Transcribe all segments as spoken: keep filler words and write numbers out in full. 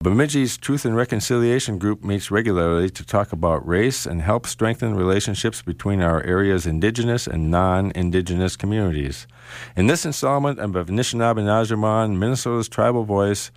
Bemidji's Truth and Reconciliation Group meets regularly to talk about race and help strengthen relationships between our area's indigenous and non-indigenous communities. In this installment of Anishinaabe Najimon, Minnesota's Tribal Voice,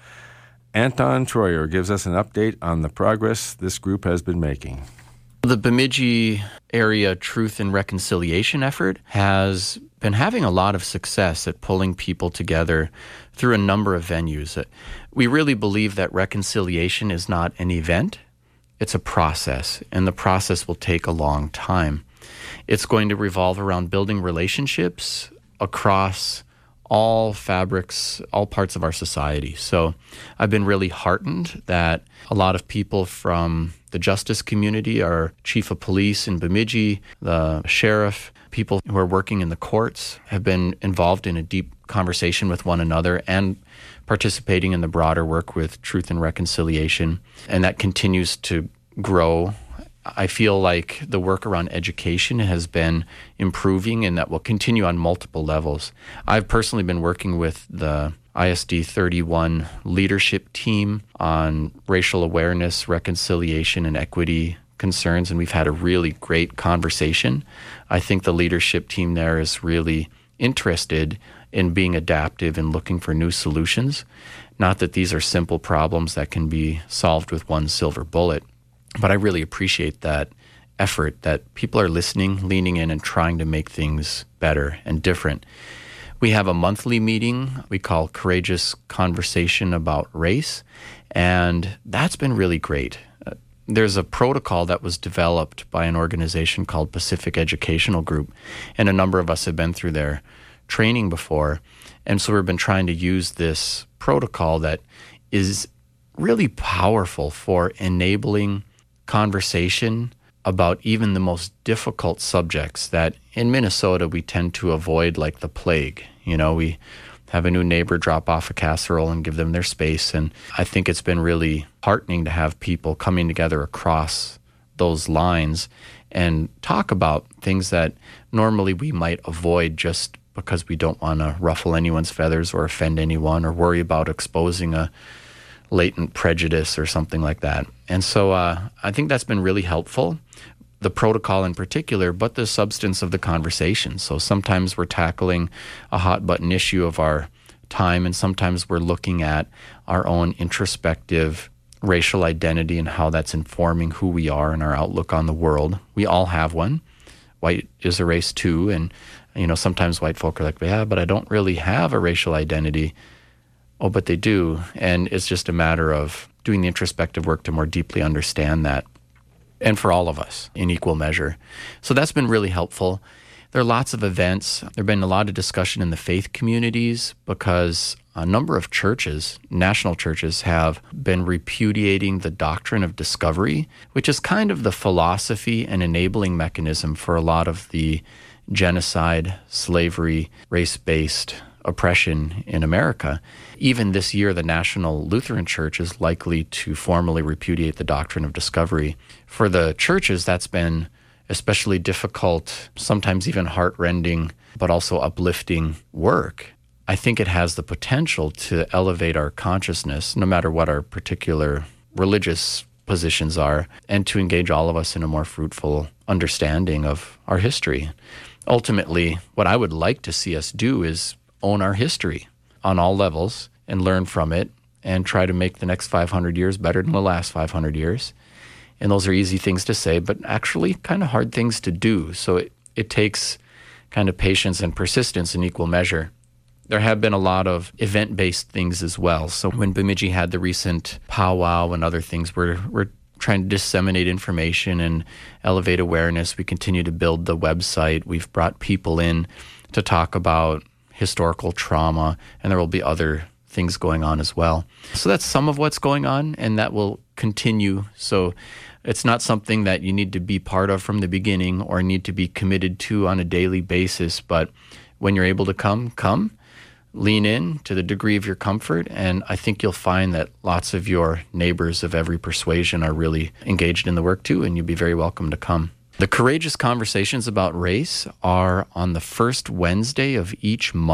Anton Troyer gives us an update on the progress this group has been making. The Bemidji area Truth and Reconciliation effort has been having a lot of success at pulling people together through a number of venues. We really believe that reconciliation is not an event, it's a process, and the process will take a long time. It's going to revolve around building relationships across all fabrics, all parts of our society. So I've been really heartened that a lot of people from the justice community, our chief of police in Bemidji, the sheriff, people who are working in the courts have been involved in a deep conversation with one another and participating in the broader work with Truth and Reconciliation. And that continues to grow. I feel like the work around education has been improving, and that will continue on multiple levels. I've personally been working with the I S D thirty-one leadership team on racial awareness, reconciliation, and equity concerns, and we've had a really great conversation. I think the leadership team there is really interested in being adaptive and looking for new solutions. Not that these are simple problems that can be solved with one silver bullet, but I really appreciate that effort, that people are listening, leaning in, and trying to make things better and different. We have a monthly meeting we call Courageous Conversation About Race, and that's been really great. Uh, there's a protocol that was developed by an organization called Pacific Educational Group, and a number of us have been through their training before, and so we've been trying to use this protocol that is really powerful for enabling conversation about even the most difficult subjects that in Minnesota we tend to avoid like the plague. You know, we have a new neighbor drop off a casserole and give them their space, and I think it's been really heartening to have people coming together across those lines and talk about things that normally we might avoid just because we don't want to ruffle anyone's feathers or offend anyone or worry about exposing a latent prejudice or something like that. And so uh, I think that's been really helpful, the protocol in particular, but the substance of the conversation. So sometimes we're tackling a hot button issue of our time, and sometimes we're looking at our own introspective racial identity and how that's informing who we are and our outlook on the world. We all have one. White is a race too, and you know, sometimes white folk are like, yeah, but I don't really have a racial identity. Oh, but they do. And it's just a matter of doing the introspective work to more deeply understand that. And for all of us in equal measure. So that's been really helpful. There are lots of events. There have been a lot of discussion in the faith communities because a number of churches, national churches, have been repudiating the doctrine of discovery, which is kind of the philosophy and enabling mechanism for a lot of the genocide, slavery, race-based oppression in America. Even this year, the National Lutheran Church is likely to formally repudiate the doctrine of discovery. For the churches, that's been especially difficult, sometimes even heart-rending, but also uplifting work. I think it has the potential to elevate our consciousness, no matter what our particular religious positions are, and to engage all of us in a more fruitful understanding of our history. Ultimately, what I would like to see us do is own our history on all levels and learn from it and try to make the next five hundred years better than the last five hundred years. And those are easy things to say, but actually kind of hard things to do. So it, it takes kind of patience and persistence in equal measure. There have been a lot of event-based things as well. So when Bemidji had the recent powwow and other things, we're, we're trying to disseminate information and elevate awareness. We continue to build the website. We've brought people in to talk about historical trauma, and there will be other things going on as well. So that's some of what's going on, and that will continue. So it's not something that you need to be part of from the beginning or need to be committed to on a daily basis, but when you're able to come, come. Lean in to the degree of your comfort, and I think you'll find that lots of your neighbors of every persuasion are really engaged in the work too, and you'd be very welcome to come. The Courageous Conversations About Race are on the first Wednesday of each month.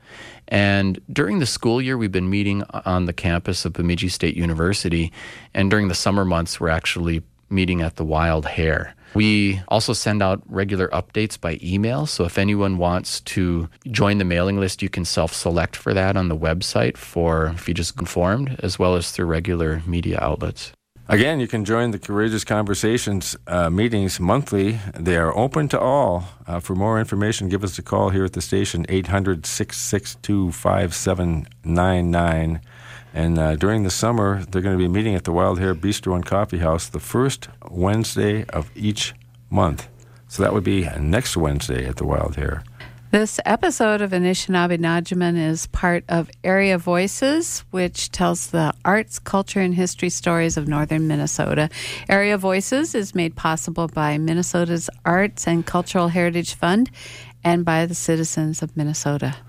And during the school year, we've been meeting on the campus of Bemidji State University. And during the summer months, we're actually meeting at the Wild Hare. We also send out regular updates by email. So if anyone wants to join the mailing list, you can self-select for that on the website for If You Just Informed, as well as through regular media outlets. Again, you can join the Courageous Conversations uh, meetings monthly. They are open to all. Uh, for more information, give us a call here at the station, eight hundred, six six two, five seven nine nine. And uh, during the summer, they're going to be meeting at the Wild Hare Bistro and Coffee House the first Wednesday of each month. So that would be next Wednesday at the Wild Hare. This episode of Anishinaabe Najman is part of Area Voices, which tells the arts, culture, and history stories of northern Minnesota. Area Voices is made possible by Minnesota's Arts and Cultural Heritage Fund and by the citizens of Minnesota.